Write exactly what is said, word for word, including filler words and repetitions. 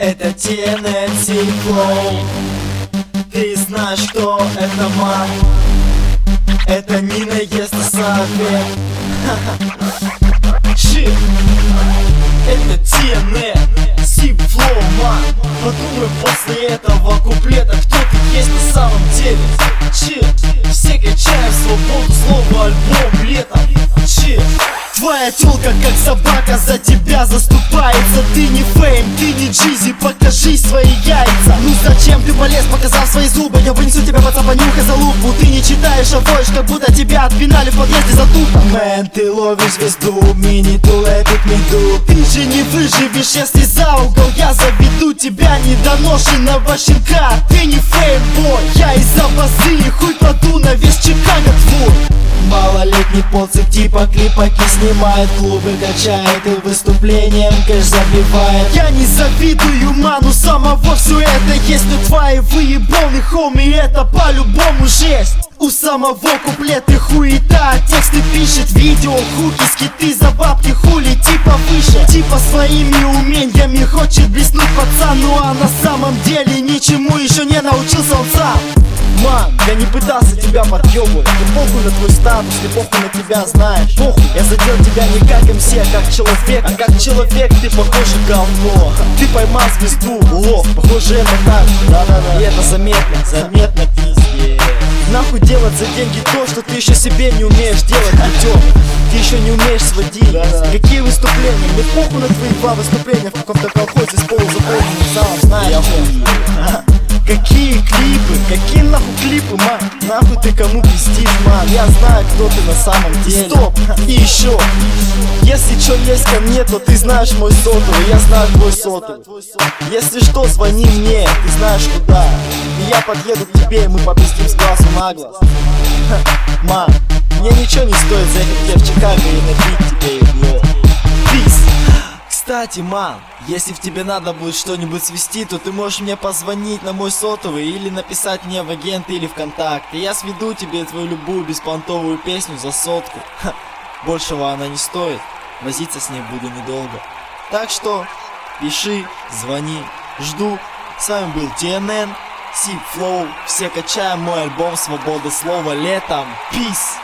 Это ти эн эн си Flow. Ты знаешь, кто это, ман? Это Нина Естасаве. Ши. Это ти эн эн си Flow, ман. Подумай после этого куплета, кто ты есть на самом деле. Чи. Все качаем свободу слова, альбом летом. Чи. Твоя тёлка как собака за тебя заступается. Ты не фейм, ты не Джизи, покажи свои яйца. Ну зачем ты полез, показав свои зубы? Я вынесу тебя, пацан, понюхай за лупу. Ты не читаешь, а воешь, как будто тебя отпинали в подъезде за тупо. Мэн, ты ловишь звезду, мини-тул эпик меду. Ты же не выживешь, если за угол я заведу тебя, недоношенного щенка. Ты не феймбой, я из-за базы хуй кладу на весь Чикаго твой. Малолетний поцик типа клипаки снимает, клубы качает и выступлением кэш забивает. Я не завидую, ману, самого все это есть. Но твои выебоны, хоми, это по-любому жесть. У самого куплеты хуета, тексты пишет, видео, хуки, скиты за бабки, хули, типа выше. Типа своими умениями хочет блеснуть пацан, ну а на самом деле ничему еще не научился он сам. Ман, я не пытался тебя подъебывать. Мне похуй на твой статус, мне похуй на тебя, знаешь. Похуй, я задел тебя не как эм си, а как человек. А как человек ты похож на говно. Ты поймал звезду, лох, похоже это так. Да-да-да, и это заметно, заметно, пиздец. Нахуй делать за деньги то, что ты еще себе не умеешь делать, путем. Ты еще не умеешь сводить. Да-да. Какие выступления? Мне похуй на твои два выступления в каком-то колхозе с полузаполненным залом, знаешь. Какие клипы, какие нахуй клипы, ман? Нахуй ты кому пиздишь, ман? Я знаю, кто ты на самом деле. Стоп, и еще, если чё есть ко мне, то ты знаешь мой сотовый, я знаю твой сотовый. Если что, звони мне, ты знаешь куда. И я подъеду к тебе, и мы попиздим с глазу на глаз. Ман, мне ничего не стоит заехать к тебе в Чикаго и набить тебе ебло. Пиз. Кстати, ман, если в тебе надо будет что-нибудь свести, то ты можешь мне позвонить на мой сотовый или написать мне в агенты или ВКонтакте. Я сведу тебе твою любую беспонтовую песню за сотку. Ха, большего она не стоит, возиться с ней буду недолго. Так что пиши, звони, жду. С вами был ти эн эн си Flow. Все качаем мой альбом «Свобода слова» летом. Peace!